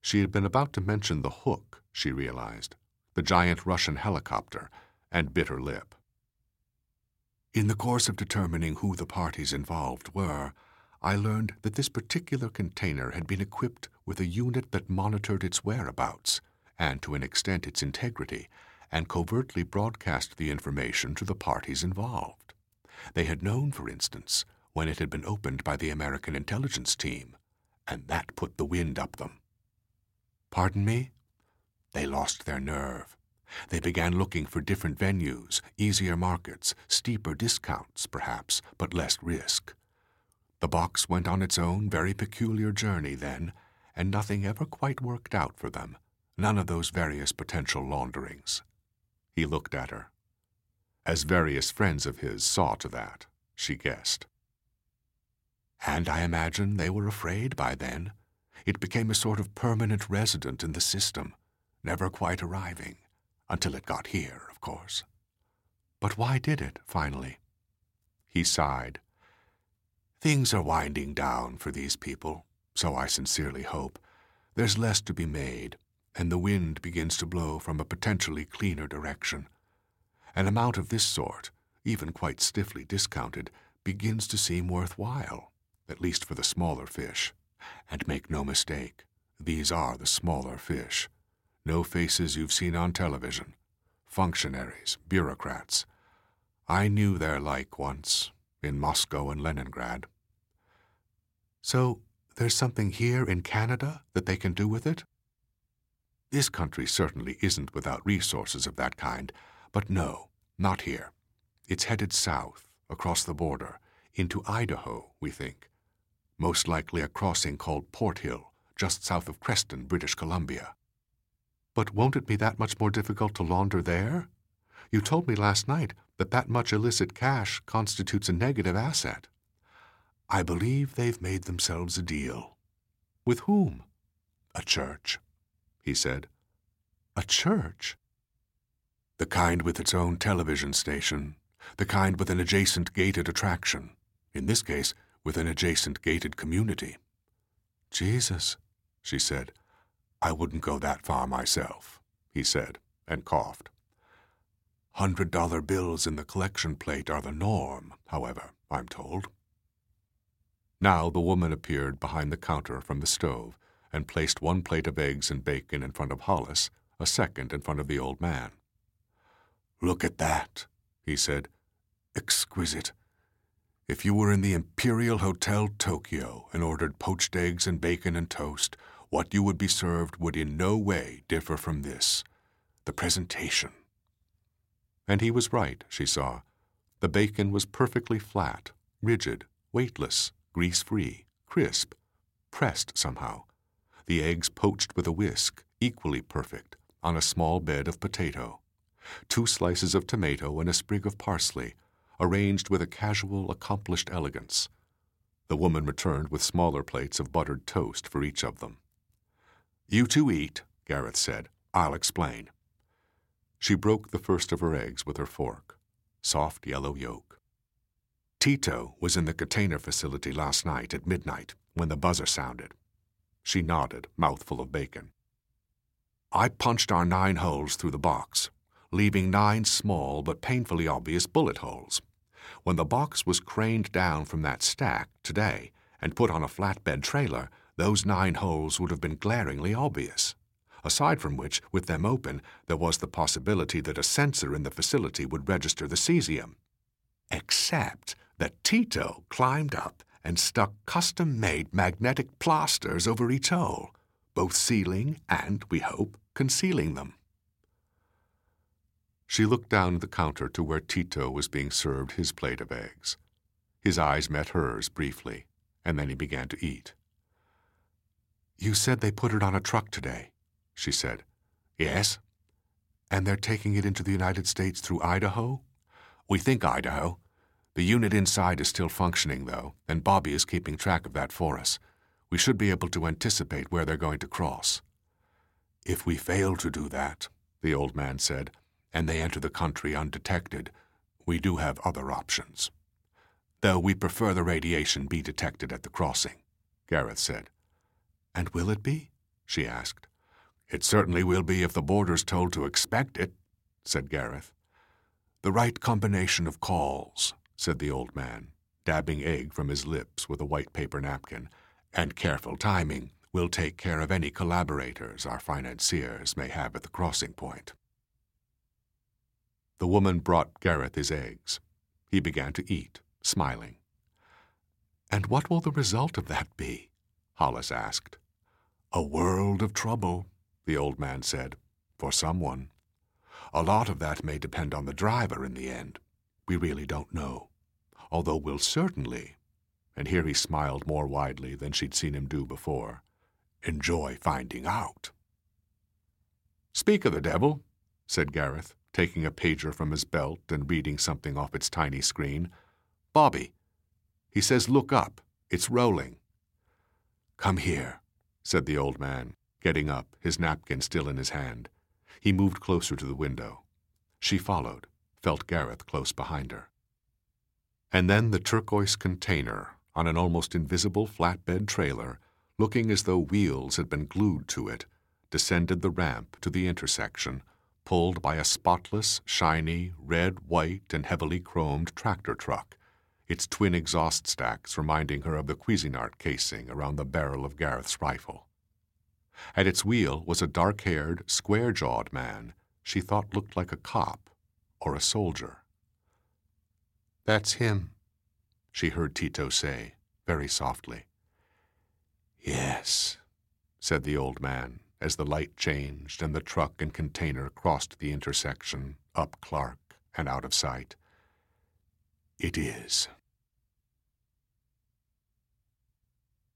She had been about to mention the Hook, she realized, the giant Russian helicopter, and bit her lip. In the course of determining who the parties involved were, I learned that this particular container had been equipped with a unit that monitored its whereabouts, and to an extent its integrity, and covertly broadcast the information to the parties involved. They had known, for instance, when it had been opened by the American intelligence team, and that put the wind up them. Pardon me? They lost their nerve. They began looking for different venues, easier markets, steeper discounts, perhaps, but less risk. The box went on its own very peculiar journey then, and nothing ever quite worked out for them, none of those various potential launderings. He looked at her. As various friends of his saw to that, she guessed. And I imagine they were afraid by then. It became a sort of permanent resident in the system, never quite arriving, until it got here, of course. But why did it, finally? He sighed. Things are winding down for these people, so I sincerely hope. There's less to be made, and the wind begins to blow from a potentially cleaner direction. An amount of this sort, even quite stiffly discounted, begins to seem worthwhile, at least for the smaller fish. And make no mistake, these are the smaller fish. No faces you've seen on television. Functionaries, bureaucrats. I knew their like once, in Moscow and Leningrad. So, there's something here in Canada that they can do with it? This country certainly isn't without resources of that kind, but no, not here. It's headed south, across the border, into Idaho, we think. Most likely a crossing called Port Hill, just south of Creston, British Columbia. But won't it be that much more difficult to launder there? You told me last night that much illicit cash constitutes a negative asset. I believe they've made themselves a deal. With whom? A church, he said. A church? The kind with its own television station, the kind with an adjacent gated attraction, in this case, with an adjacent gated community. Jesus, she said. I wouldn't go that far myself, he said, and coughed. $100 bills in the collection plate are the norm, however, I'm told. Now the woman appeared behind the counter from the stove and placed one plate of eggs and bacon in front of Hollis, a second in front of the old man. Look at that, he said. Exquisite. If you were in the Imperial Hotel Tokyo and ordered poached eggs and bacon and toast, what you would be served would in no way differ from this. The presentation. And he was right, she saw. The bacon was perfectly flat, rigid, weightless, grease-free, crisp, pressed somehow. The eggs poached with a whisk, equally perfect, on a small bed of potato. 2 slices of tomato and a sprig of parsley, arranged with a casual, accomplished elegance. The woman returned with smaller plates of buttered toast for each of them. You two eat, Gareth said. I'll explain. She broke the first of her eggs with her fork. Soft yellow yolk. Tito was in the container facility last night at midnight when the buzzer sounded. She nodded, mouthful of bacon. I punched our 9 holes through the box, leaving 9 small but painfully obvious bullet holes. When the box was craned down from that stack today and put on a flatbed trailer, those 9 holes would have been glaringly obvious. Aside from which, with them open, there was the possibility that a sensor in the facility would register the cesium. Except that Tito climbed up and stuck custom-made magnetic plasters over each hole, both sealing and, we hope, concealing them. She looked down the counter to where Tito was being served his plate of eggs. His eyes met hers briefly, and then he began to eat. You said they put it on a truck today, she said. Yes. And they're taking it into the United States through Idaho? We think Idaho. The unit inside is still functioning, though, and Bobby is keeping track of that for us. We should be able to anticipate where they're going to cross. If we fail to do that, the old man said, and they enter the country undetected, we do have other options. Though we prefer the radiation be detected at the crossing, Gareth said. And will it be? she asked. "It certainly will be if the boarder's told to expect it," said Gareth. "The right combination of calls," said the old man, dabbing egg from his lips with a white paper napkin, "and careful timing will take care of any collaborators our financiers may have at the crossing point." The woman brought Gareth his eggs. He began to eat, smiling. "And what will the result of that be?" Hollis asked. "A world of trouble," the old man said, "for someone. A lot of that may depend on the driver in the end. We really don't know. Although we'll certainly," and here he smiled more widely than she'd seen him do before, "enjoy finding out." "Speak of the devil," said Gareth, taking a pager from his belt and reading something off its tiny screen. "Bobby. He says look up. It's rolling." "Come here," said the old man, getting up, his napkin still in his hand. He moved closer to the window. She followed, felt Gareth close behind her. And then the turquoise container, on an almost invisible flatbed trailer, looking as though wheels had been glued to it, descended the ramp to the intersection, pulled by a spotless, shiny, red, white, and heavily chromed tractor truck, its twin exhaust stacks reminding her of the Cuisinart casing around the barrel of Gareth's rifle. At its wheel was a dark-haired, square-jawed man she thought looked like a cop or a soldier. "That's him," she heard Tito say, very softly. "Yes," said the old man, as the light changed and the truck and container crossed the intersection, up Clark and out of sight. "It is."